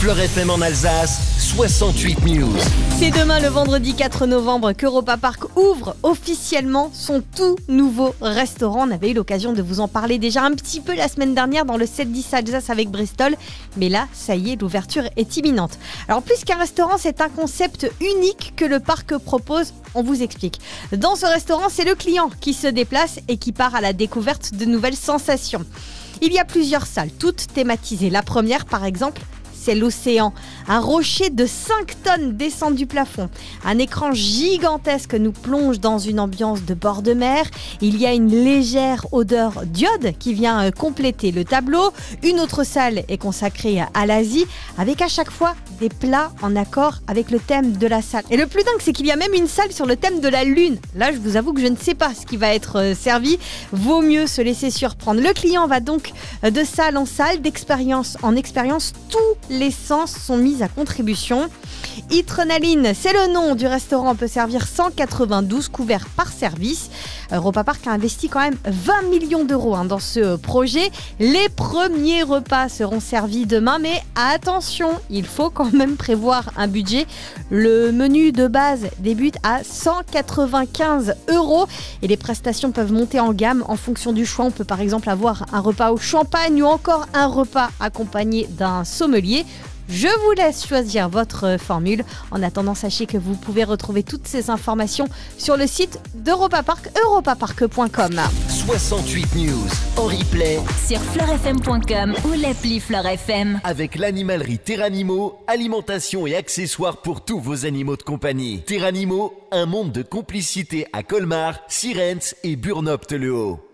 Fleur FM en Alsace, 68 News. C'est demain le vendredi 4 novembre qu'Europa Park ouvre officiellement son tout nouveau restaurant. On avait eu l'occasion de vous en parler déjà un petit peu la semaine dernière dans le 7-10 Alsace avec Bristol. Mais là, ça y est, l'ouverture est imminente. Alors plus qu'un restaurant, c'est un concept unique que le parc propose. On vous explique. Dans ce restaurant, c'est le client qui se déplace et qui part à la découverte de nouvelles sensations. Il y a plusieurs salles, toutes thématisées. La première, par exemple, c'est l'océan. Un rocher de 5 tonnes descend du plafond. Un écran gigantesque nous plonge dans une ambiance de bord de mer. Il y a une légère odeur d'iode qui vient compléter le tableau. Une autre salle est consacrée à l'Asie, avec à chaque fois des plats en accord avec le thème de la salle. Et le plus dingue, c'est qu'il y a même une salle sur le thème de la Lune. Là, je vous avoue que je ne sais pas ce qui va être servi. Vaut mieux se laisser surprendre. Le client va donc de salle en salle, d'expérience en expérience. Tous les sens sont mis à contribution. Adrenaline, c'est le nom du restaurant. On peut servir 192 couverts par service. Europa Park a investi quand même 20 millions d'euros dans ce projet. Les premiers repas seront servis demain, mais attention, il faut quand même prévoir un budget. Le menu de base débute à 195 € et les prestations peuvent monter en gamme en fonction du choix. On peut par exemple avoir un repas au champagne ou encore un repas accompagné d'un sommelier. Je vous laisse choisir votre formule. En attendant, sachez que vous pouvez retrouver toutes ces informations sur le site d'Europa Park, europapark.com. 68 News en replay sur fleurfm.com ou l'appli Fleur FM. avec l'animalerie Terranimo, alimentation et accessoires pour tous vos animaux de compagnie. Terranimo, un monde de complicité à Colmar, Sirens et Burnopte-le-Haut.